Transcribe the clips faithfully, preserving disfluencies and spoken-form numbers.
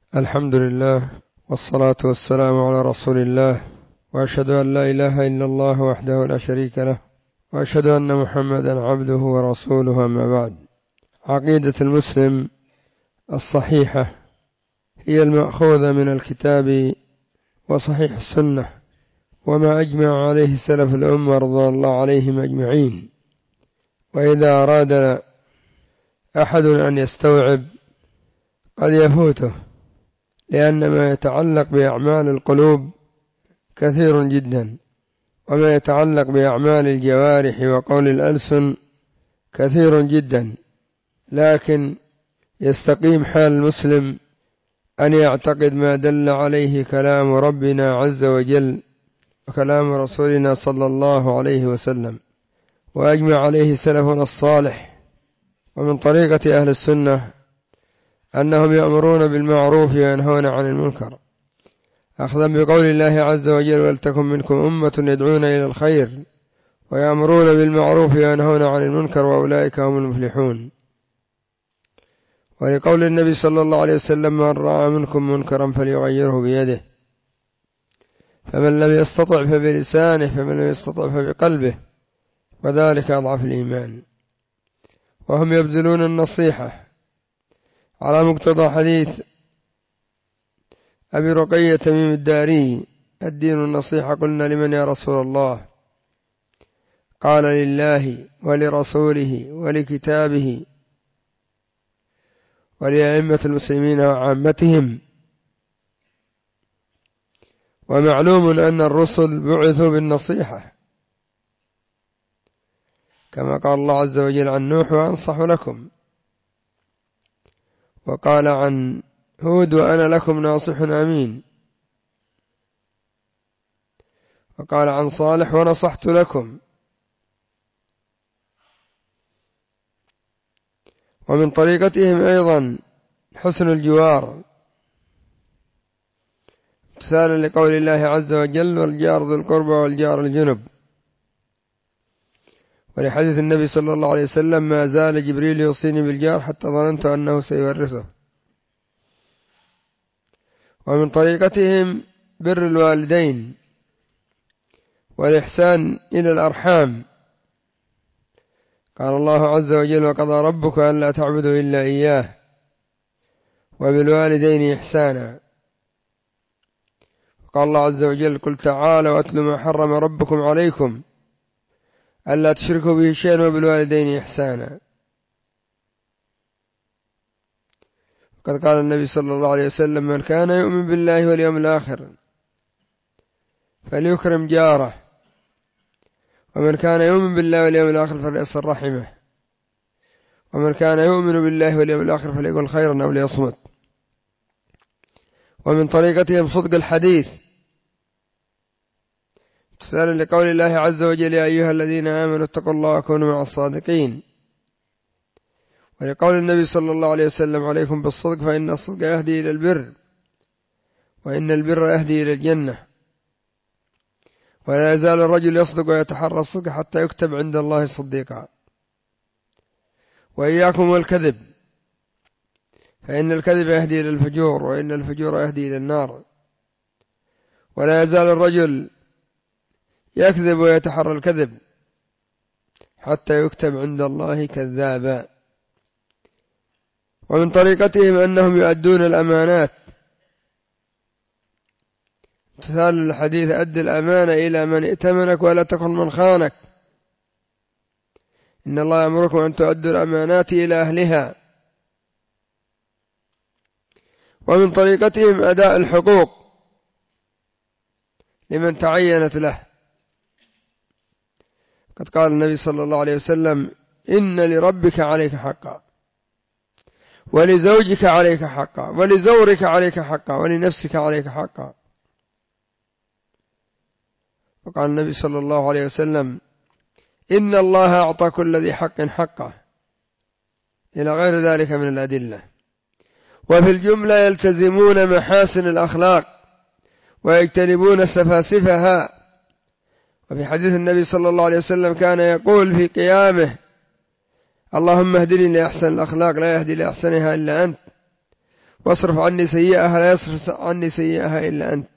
الحمد لله والصلاة والسلام على رسول الله، وأشهد أن لا إله إلا الله وحده لا شريك له، وأشهد أن محمدا عبده ورسوله. أما بعد، عقيدة المسلم الصحيحة هي المأخوذة من الكتاب وصحيح السنة وما أجمع عليه سلف الأمة رضوان الله عليهم أجمعين. وإذا أراد أحد أن يستوعب قد يفوته، لأن ما يتعلق بأعمال القلوب كثير جدا، وما يتعلق بأعمال الجوارح وقول الألسن كثير جدا، لكن يستقيم حال المسلم أن يعتقد ما دل عليه كلام ربنا عز وجل وكلام رسولنا صلى الله عليه وسلم، وأجمع عليه سلفنا الصالح. ومن طريقة أهل السنة أنهم يأمرون بالمعروف وينهون عن المنكر، أخذا بقول الله عز وجل: ولتكن منكم أمة يدعون إلى الخير ويأمرون بالمعروف وينهون عن المنكر وأولئك هم المفلحون. ولقول النبي صلى الله عليه وسلم: من رأى منكم منكرا فليغيره بيده، فمن لم يستطع فبلسانه، فمن لم يستطع فبقلبه، وذلك أضعف الإيمان. وهم يبذلون النصيحة على مقتضى حديث أبي رقية تميم الداري: الدين النصيحة. قلنا: لمن يا رسول الله؟ قال: لله ولرسوله ولكتابه ولأئمة المسلمين وعامتهم. ومعلوم أن الرسل بعثوا بالنصيحة، كما قال الله عز وجل عن نوح: وأنصح لكم. وقال عن هود: وأنا لكم ناصح أمين. وقال عن صالح: ونصحت لكم. ومن طريقتهم أيضا حسن الجوار، امتثالا لقول الله عز وجل: والجار ذو القربى والجار الجنب. ولحديث النبي صلى الله عليه وسلم: ما زال جبريل يوصيني بالجار حتى ظننت أنه سيورثه. ومن طريقتهم بر الوالدين والإحسان إلى الأرحام، قال الله عز وجل: وقضى ربك ألا تعبدوا إلا إياه وبالوالدين إحسانا. قال الله عز وجل: قل تعالوا واتل ما حرم ربكم عليكم ألا تشركوا به شيئا وبالوالدين إحسانا. وقد قال النبي صلى الله عليه وسلم: من كان يؤمن بالله واليوم الآخر فليكرم جاره، ومن كان يؤمن بالله واليوم الآخر فليصل رحمه، ومن كان يؤمن بالله واليوم الآخر فليقل خيرا أو ليصمت. ومن طريقتهم صدق الحديث، امتثالا لقول الله عز وجل: يا أيها الذين آمنوا اتقوا الله وكونوا مع الصادقين. ولقول النبي صلى الله عليه وسلم: عليكم بالصدق فإن الصدق يهدي إلى البر، وإن البر يهدي إلى الجنة. ولا يزال الرجل يصدق ويتحرى الصدق حتى يكتب عند الله صديقا. وإياكم والكذب، فإن الكذب يهدي إلى الفجور، وإن الفجور يهدي إلى النار. ولا يزال الرجل يكذب ويتحرى الكذب حتى يكتب عند الله كذابا. ومن طريقتهم أنهم يؤدون الأمانات، امتثال الحديث: أد الأمانة إلى من ائتمنك ولا تكن من خانك، إن الله يأمركم أن تؤدوا الأمانات إلى أهلها. ومن طريقتهم أداء الحقوق لمن تعينت له، قد قال النبي صلى الله عليه وسلم: إن لربك عليك حقا، ولزوجك عليك حقا، ولزورك عليك حقا، ولنفسك عليك حقا. وقال النبي صلى الله عليه وسلم: إن الله أعطى كل ذي حق حقه، إلى غير ذلك من الأدلة. وفي الجملة يلتزمون محاسن الأخلاق ويجتنبون سفاسفها. وفي حديث النبي صلى الله عليه وسلم كان يقول في قيامه: اللهم اهدني لأحسن الأخلاق لا يهدي لأحسنها إلا أنت، واصرف عني سيئها لا يصرف عني سيئها إلا أنت.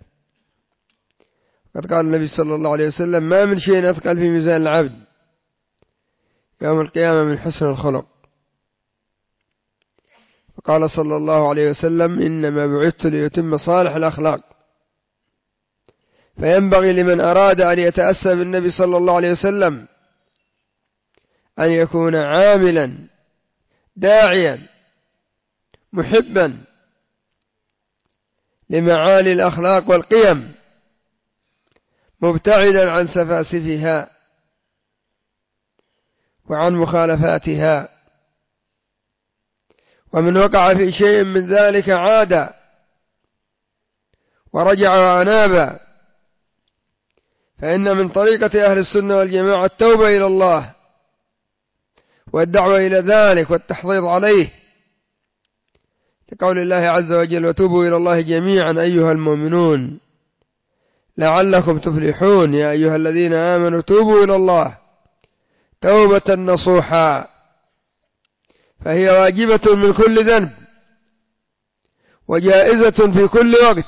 قد قال النبي صلى الله عليه وسلم: ما من شيء أثقل في ميزان العبد يوم القيامة من حسن الخلق. وقال صلى الله عليه وسلم: إنما بعثت ليتم صالح الأخلاق. فينبغي لمن أراد أن يتأسى بالنبي صلى الله عليه وسلم أن يكون عاملا داعيا محبا لمعالي الأخلاق والقيم، مبتعدا عن سفاسفها وعن مخالفاتها. ومن وقع في شيء من ذلك عاد ورجع وأناب، فإن من طريقة أهل السنة والجماعة التوبة إلى الله والدعوة إلى ذلك والتحضيض عليه، لقول الله عز وجل: وتوبوا إلى الله جميعا أيها المؤمنون لعلكم تفلحون يا أيها الذين آمنوا توبوا إلى الله توبة نصوحا. فهي واجبة من كل ذنب وجائزة في كل وقت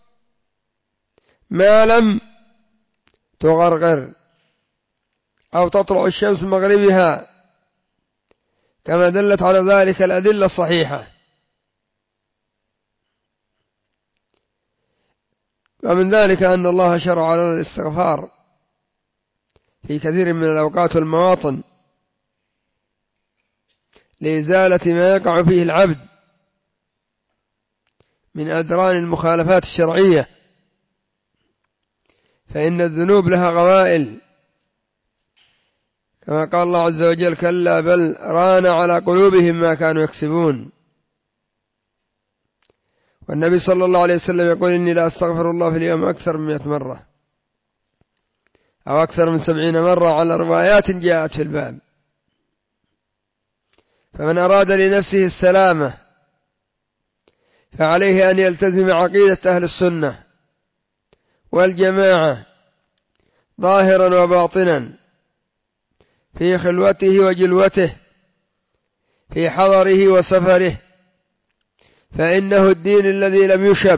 ما لم تغرغر أو تطلع الشمس مغربها، كما دلت على ذلك الأدلة الصحيحة. ومن ذلك أن الله شرع لنا الاستغفار في كثير من الأوقات والمواطن لإزالة ما يقع فيه العبد من أدران المخالفات الشرعية، فإن الذنوب لها غوائل، كما قال الله عز وجل: كلا بل ران على قلوبهم ما كانوا يكسبون. والنبي صلى الله عليه وسلم يقول: إني لا أستغفر الله في اليوم أكثر من مئة مرة أو أكثر من سبعين مرة على روايات جاءت في الباب. فمن أراد لنفسه السلامة فعليه أن يلتزم عقيدة أهل السنة والجماعة ظاهرا وباطنا، في خلوته وجلوته، في حضره وسفره، فإنه الدين الذي لم يشب،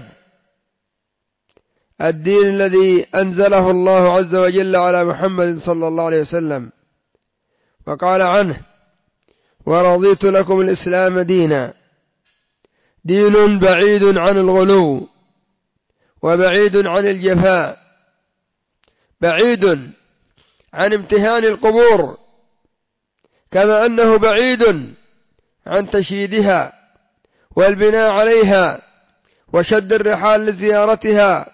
الدين الذي أنزله الله عز وجل على محمد صلى الله عليه وسلم، وقال عنه: ورضيت لكم الإسلام دينا، دين بعيد عن الغلو وبعيد عن الجفاء، بعيد عن امتهان القبور، كما أنه بعيد عن تشييدها والبناء عليها وشد الرحال لزيارتها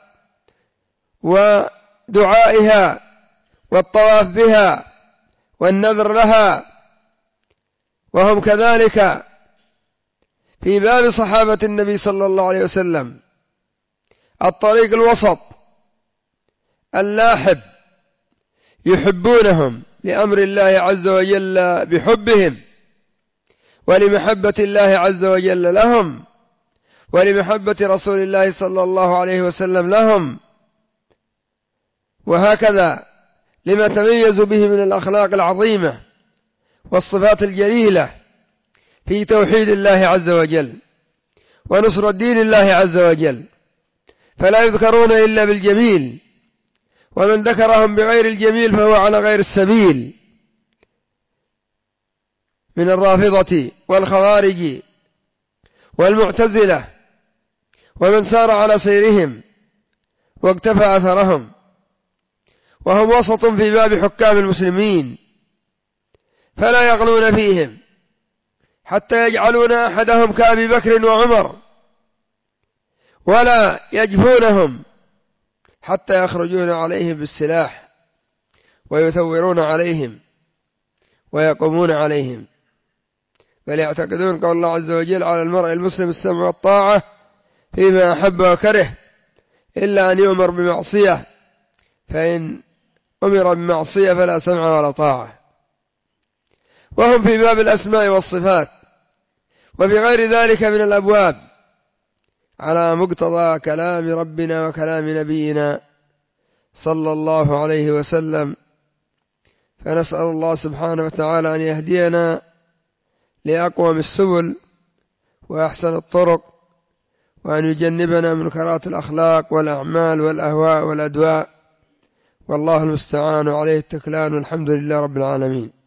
ودعائها والطواف بها والنذر لها. وهم كذلك في باب صحابة النبي صلى الله عليه وسلم الطريق الوسط اللاحب، يحبونهم لأمر الله عز وجل بحبهم، ولمحبة الله عز وجل لهم، ولمحبة رسول الله صلى الله عليه وسلم لهم، وهكذا لما تميزوا به من الأخلاق العظيمة والصفات الجليلة في توحيد الله عز وجل ونصر الدين الله عز وجل، فلا يذكرون إلا بالجميل، ومن ذكرهم بغير الجميل فهو على غير السبيل، من الرافضة والخوارج والمعتزلة ومن سار على سيرهم واقتفى أثرهم. وهم وسط في باب حكام المسلمين، فلا يغلون فيهم حتى يجعلون أحدهم كأبي بكر وعمر، ولا يجفونهم حتى يخرجون عليهم بالسلاح ويثورون عليهم ويقومون عليهم، بل يعتقدون قول الله عز وجل: على المرء المسلم السمع والطاعة فيما أحب وكره إلا أن يؤمر بمعصية، فإن أمر بمعصية فلا سمع ولا طاعة. وهم في باب الأسماء والصفات وفي غير ذلك من الأبواب على مقتضى كلام ربنا وكلام نبينا صلى الله عليه وسلم. فنسأل الله سبحانه وتعالى أن يهدينا لأقوم السبل وأحسن الطرق وأن يجنبنا منكرات الأخلاق والأعمال والأهواء والأدواء، والله المستعان عليه التكلان، والحمد لله رب العالمين.